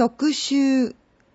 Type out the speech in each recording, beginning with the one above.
特集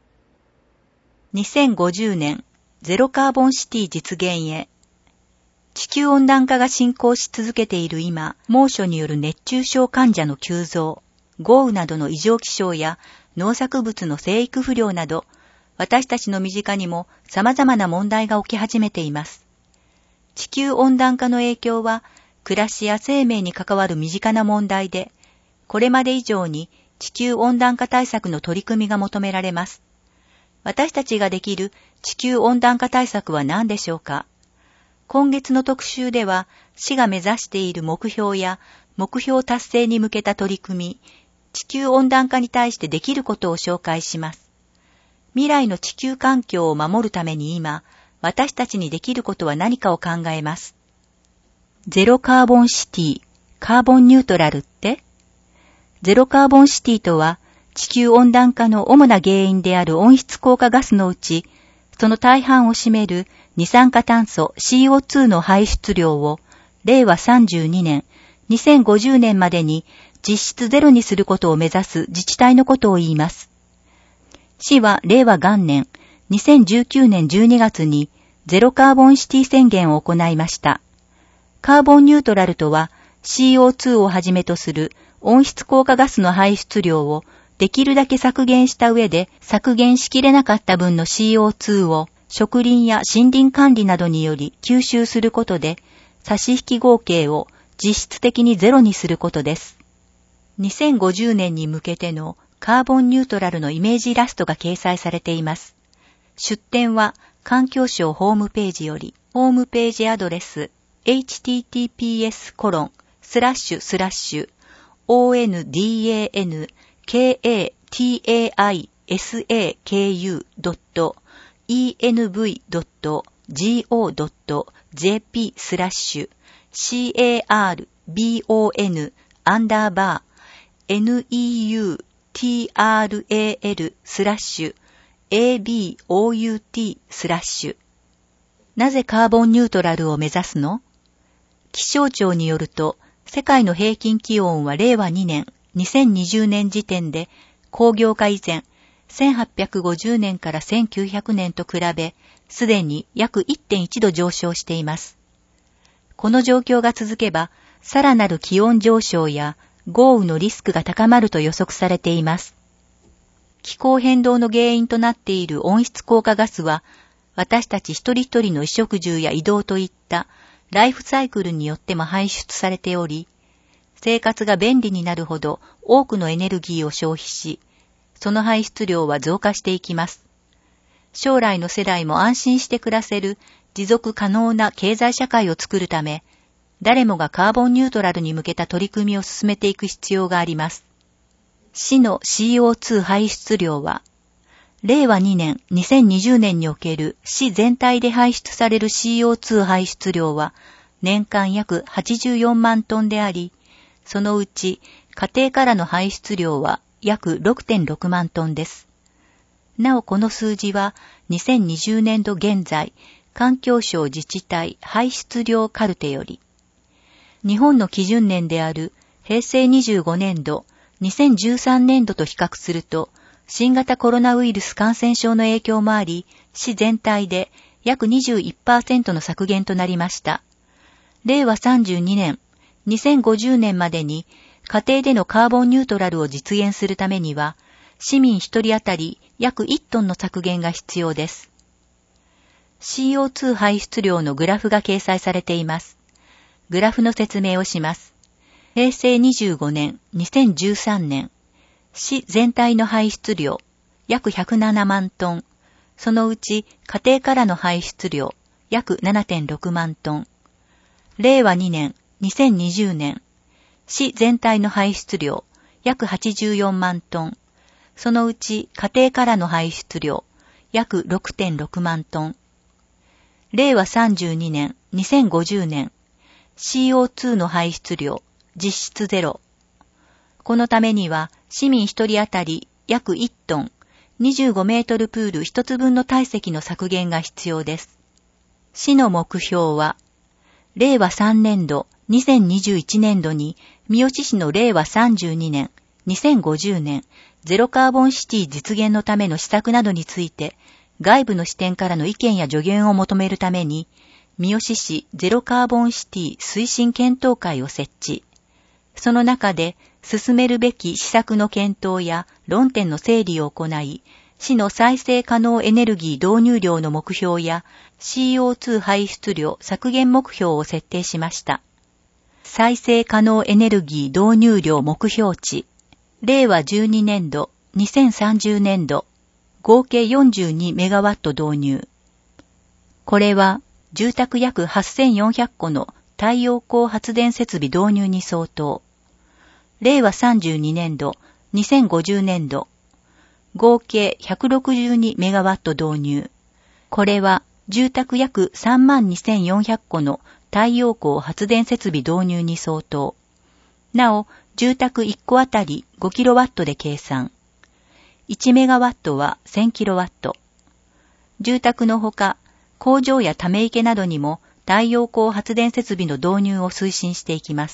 2050年ゼロカーボンシティ実現へ。地球温暖化が進行し続けている今、猛暑による熱中症患者の急増、豪雨などの異常気象や農作物の生育不良など、私たちの身近にも様々な問題が起き始めています。地球温暖化の影響は、暮らしや生命に関わる身近な問題で、これまで以上に地球温暖化対策の取り組みが求められます。私たちができる地球温暖化対策は何でしょうか？今月の特集では、市が目指している目標や目標達成に向けた取り組み、地球温暖化に対してできることを紹介します。未来の地球環境を守るために今、私たちにできることは何かを考えます。ゼロカーボンシティ、カーボンニュートラルって？ゼロカーボンシティとは、地球温暖化の主な原因である温室効果ガスのうち、その大半を占める二酸化炭素 CO2 の排出量を、令和32年、2050年までに実質ゼロにすることを目指す自治体のことを言います。市は令和元年、2019年12月にゼロカーボンシティ宣言を行いました。カーボンニュートラルとは CO2 をはじめとする温室効果ガスの排出量をできるだけ削減した上で削減しきれなかった分の CO2 を植林や森林管理などにより吸収することで差し引き合計を実質的にゼロにすることです。2050年に向けてのカーボンニュートラルのイメージイラストが掲載されています。出展は環境省ホームページより、ホームページアドレス https://carbon-neutral/ABOUT/ なぜカーボンニュートラルを目指すの？気象庁によると、世界の平均気温は令和2年、2020年時点で工業化以前、1850年から1900年と比べ、すでに約 1.1 度上昇しています。この状況が続けば、さらなる気温上昇や豪雨のリスクが高まると予測されています。気候変動の原因となっている温室効果ガスは、私たち一人一人の衣食住や移動といったライフサイクルによっても排出されており、生活が便利になるほど多くのエネルギーを消費し、その排出量は増加していきます。将来の世代も安心して暮らせる持続可能な経済社会を作るため、誰もがカーボンニュートラルに向けた取り組みを進めていく必要があります。市の CO2 排出量は、令和2年2020年における市全体で排出される CO2 排出量は年間約84万トンであり、そのうち家庭からの排出量は約 6.6 万トンです。なおこの数字は2020年度現在、環境省自治体排出量カルテより、日本の基準年である平成25年度、2013年度と比較すると、新型コロナウイルス感染症の影響もあり、市全体で約 21% の削減となりました。令和32年、2050年までに家庭でのカーボンニュートラルを実現するためには、市民一人当たり約1トンの削減が必要です。CO2 排出量のグラフが掲載されています。グラフの説明をします。平成25年、2013年、市全体の排出量、約107万トン。そのうち家庭からの排出量、約 7.6 万トン。令和2年、2020年、市全体の排出量、約84万トン。そのうち家庭からの排出量、約 6.6 万トン。令和32年、2050年、CO2 の排出量、実質ゼロ。このためには、市民一人当たり約1トン、25メートルプール1つ分の体積の削減が必要です。市の目標は、令和3年度、2021年度に、三好市の令和32年、2050年、 ゼロカーボンシティ実現のための施策などについて、外部の視点からの意見や助言を求めるために、三好市ゼロカーボンシティ推進検討会を設置。その中で、進めるべき施策の検討や論点の整理を行い、市の再生可能エネルギー導入量の目標や CO2 排出量削減目標を設定しました。再生可能エネルギー導入量目標値、令和12年度、2030年度、合計42メガワット導入。これは、住宅約8400戸の太陽光発電設備導入に相当。令和32年度、2050年度、合計162メガワット導入。これは、住宅約32,400戸の太陽光発電設備導入に相当。なお、住宅1戸あたり5キロワットで計算。1メガワットは1000キロワット。住宅のほか、工場やため池などにも太陽光発電設備の導入を推進していきます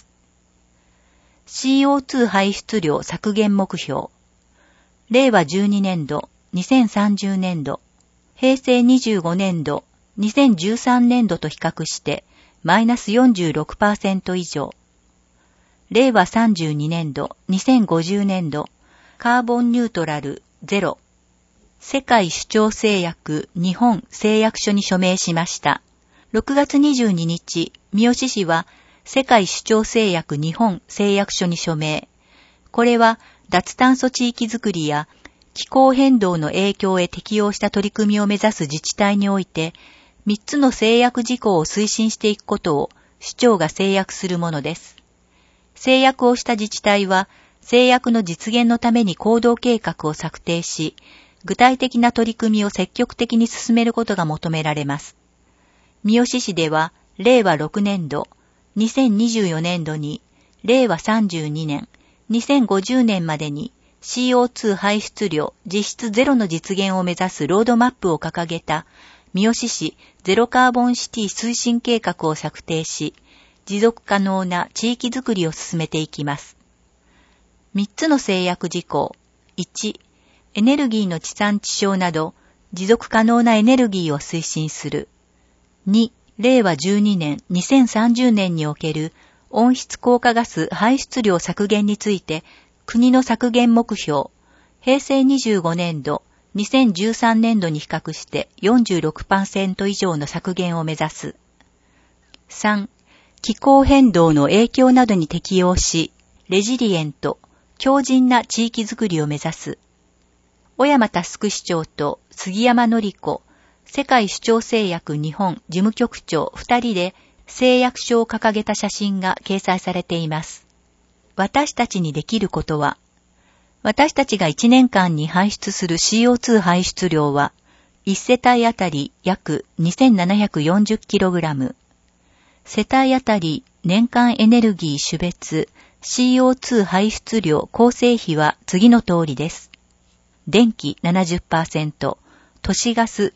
。CO2 排出量削減目標。令和12年度、2030年度、平成25年度、2013年度と比較してマイナス 46% 以上。令和32年度、2050年度、カーボンニュートラルゼロ。世界主張誓約日本誓約書に署名しました。6月22日、三好市は世界主張誓約日本誓約書に署名。これは脱炭素地域づくりや気候変動の影響へ適応した取り組みを目指す自治体において、3つの誓約事項を推進していくことを市長が誓約するものです。誓約をした自治体は、誓約の実現のために行動計画を策定し、具体的な取り組みを積極的に進めることが求められます。三好市では、令和6年度、2024年度に、令和32年、2050年までに CO2 排出量実質ゼロの実現を目指すロードマップを掲げた三好市ゼロカーボンシティ推進計画を策定し、持続可能な地域づくりを進めていきます。3つの誓約事項。1、エネルギーの地産地消など持続可能なエネルギーを推進する。2、令和12年2030年における温室効果ガス排出量削減について国の削減目標、平成25年度、2013年度に比較して 46% 以上の削減を目指す。3、気候変動の影響などに適応し、レジリエント、強靭な地域づくりを目指す。小山佑市長と杉山紀子、世界主張誓約日本事務局長2人で誓約書を掲げた写真が掲載されています。私たちにできることは、私たちが1年間に排出する CO2 排出量は、1世帯あたり約 2740kg。世帯あたり年間エネルギー種別 CO2 排出量構成比は次の通りです。電気 70%、都市ガス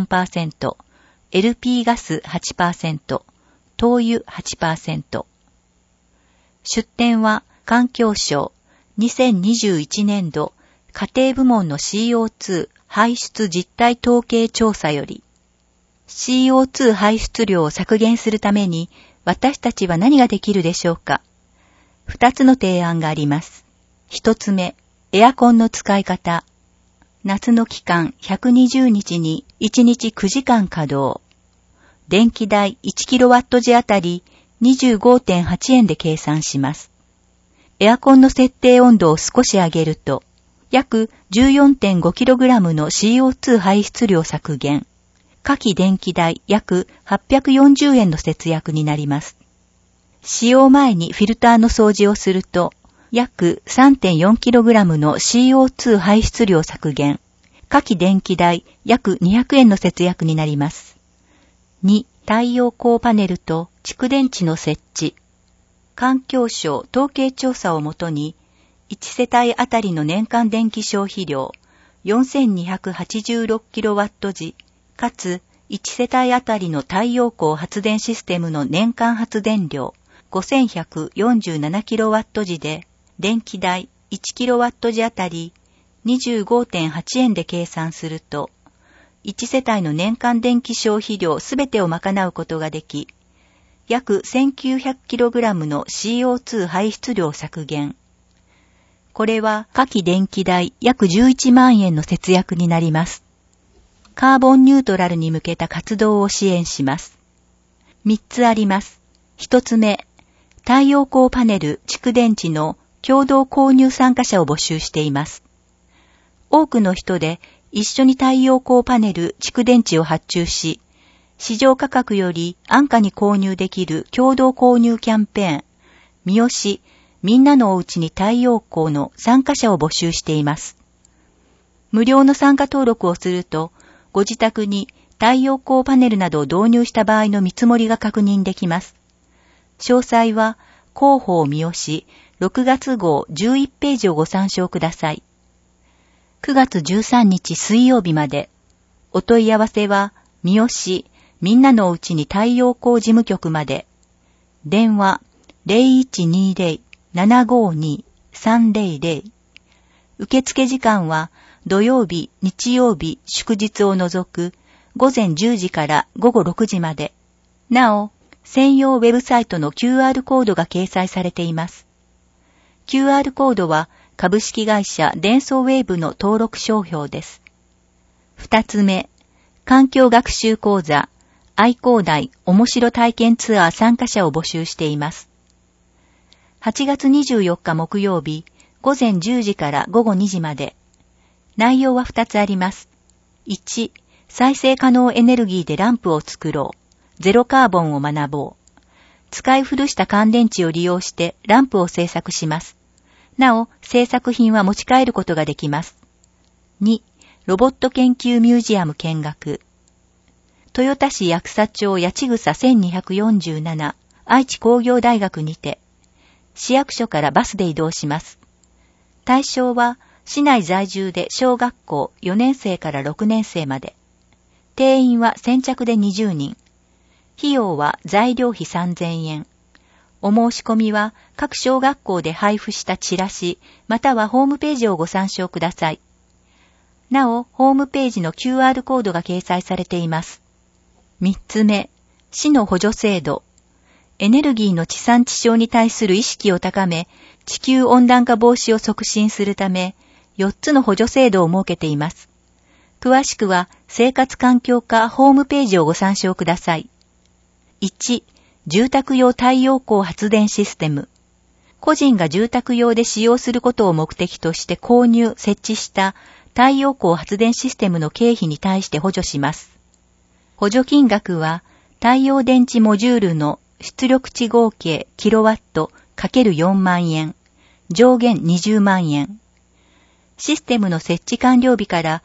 14%、LP ガス 8%、灯油 8%。出典は環境省2021年度家庭部門の CO2 排出実態統計調査より、CO2 排出量を削減するために私たちは何ができるでしょうか。2つの提案があります。1つ目、エアコンの使い方。夏の期間120日に1日9時間稼働。電気代 1kW 時あたり 25.8 円で計算します。エアコンの設定温度を少し上げると、約 14.5kg の CO2 排出量削減。夏季電気代約840円の節約になります。使用前にフィルターの掃除をすると、約 3.4kg の CO2 排出量削減。夏季電気代約200円の節約になります。2、太陽光パネルと蓄電池の設置。環境省統計調査をもとに、1世帯あたりの年間電気消費量 4286kW 時、かつ1世帯あたりの太陽光発電システムの年間発電量 5147kW 時で、電気代 1kW 時あたり 25.8 円で計算すると、1世帯の年間電気消費量すべてを賄うことができ、約 1900kg の CO2 排出量削減。これは夏季電気代約11万円の節約になります。カーボンニュートラルに向けた活動を支援します。3つあります。1つ目、太陽光パネル、蓄電池の共同購入参加者を募集しています。多くの人で一緒に太陽光パネル、蓄電池を発注し、市場価格より安価に購入できる共同購入キャンペーン、三好、みんなのおうちに太陽光の参加者を募集しています。無料の参加登録をすると、ご自宅に太陽光パネルなどを導入した場合の見積もりが確認できます。詳細は広報三好6月号11ページをご参照ください。9月13日水曜日まで。お問い合わせは三好みんなのおうちに太陽光事務局まで。電話 0120-752-300。受付時間は土曜日、日曜日、祝日を除く午前10時から午後6時まで。なお、専用ウェブサイトの QR コードが掲載されています。QR コードは株式会社デンソーウェーブの登録商標です。2つ目、環境学習講座、愛工大面白体験ツアー参加者を募集しています。8月24日木曜日、午前10時から午後2時まで。内容は2つあります。1、再生可能エネルギーでランプを作ろう。ゼロカーボンを学ぼう。使い古した乾電池を利用してランプを製作します。なお、製作品は持ち帰ることができます。2、ロボット研究ミュージアム見学。豊田市八草町八千草1247愛知工業大学にて、市役所からバスで移動します。対象は、市内在住で小学校4年生から6年生まで。定員は先着で20人。費用は材料費3000円。お申し込みは各小学校で配布したチラシ、またはホームページをご参照ください。なお、ホームページの QR コードが掲載されています。3つ目、市の補助制度。エネルギーの地産地消に対する意識を高め、地球温暖化防止を促進するため、4つの補助制度を設けています。詳しくは、生活環境課ホームページをご参照ください。1、住宅用太陽光発電システム。個人が住宅用で使用することを目的として購入、設置した太陽光発電システムの経費に対して補助します。補助金額は、太陽電池モジュールの出力値合計キロワット ×4 万円、上限20万円。システムの設置完了日から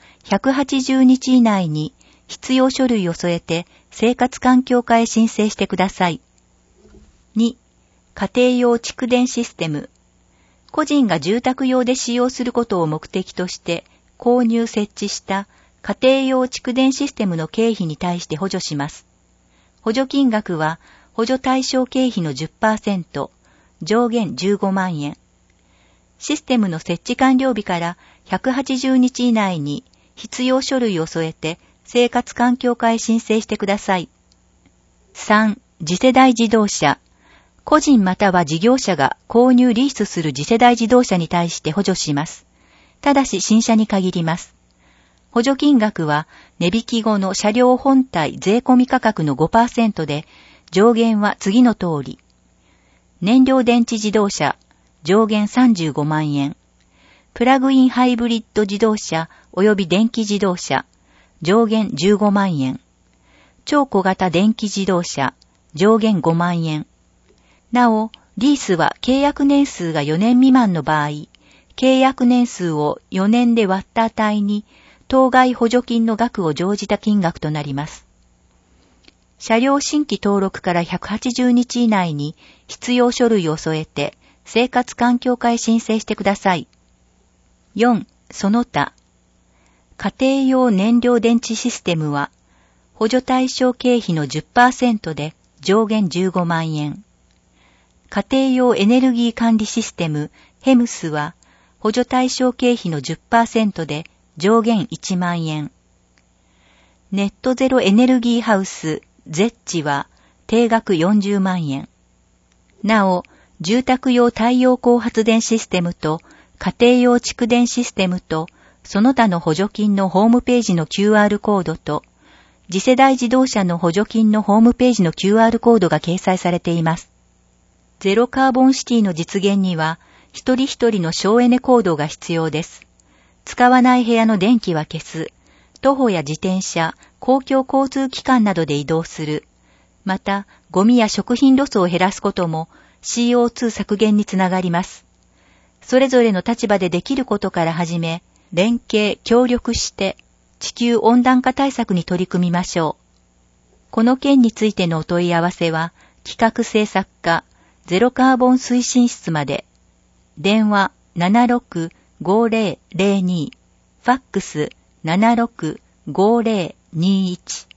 180日以内に必要書類を添えて生活環境課へ申請してください。2、家庭用蓄電システム。個人が住宅用で使用することを目的として購入設置した家庭用蓄電システムの経費に対して補助します。補助金額は補助対象経費の 10%、上限15万円。システムの設置完了日から180日以内に必要書類を添えて生活環境課へ申請してください。3、次世代自動車。個人または事業者が購入リースする次世代自動車に対して補助します。ただし新車に限ります。補助金額は値引き後の車両本体税込み価格の 5% で、上限は次の通り。燃料電池自動車、上限35万円。プラグインハイブリッド自動車及び電気自動車、上限15万円。超小型電気自動車、上限5万円。なお、リースは契約年数が4年未満の場合、契約年数を4年で割った値に、当該補助金の額を乗じた金額となります。車両新規登録から180日以内に必要書類を添えて生活環境課へ申請してください。4、その他。家庭用燃料電池システムは補助対象経費の 10% で上限15万円。家庭用エネルギー管理システムヘムスは補助対象経費の 10% で上限1万円。ネットゼロエネルギーハウスゼッチは定額40万円。なお、住宅用太陽光発電システムと家庭用蓄電システムとその他の補助金のホームページの QR コードと次世代自動車の補助金のホームページの QR コードが掲載されています。ゼロカーボンシティの実現には一人一人の省エネ行動が必要です。使わない部屋の電気は消す。徒歩や自転車、公共交通機関などで移動する。また、ゴミや食品ロスを減らすことも CO2 削減につながります。それぞれの立場でできることから始め、連携、協力して地球温暖化対策に取り組みましょう。この件についてのお問い合わせは、企画制作課ゼロカーボン推進室まで。電話 765002、ファックス 765021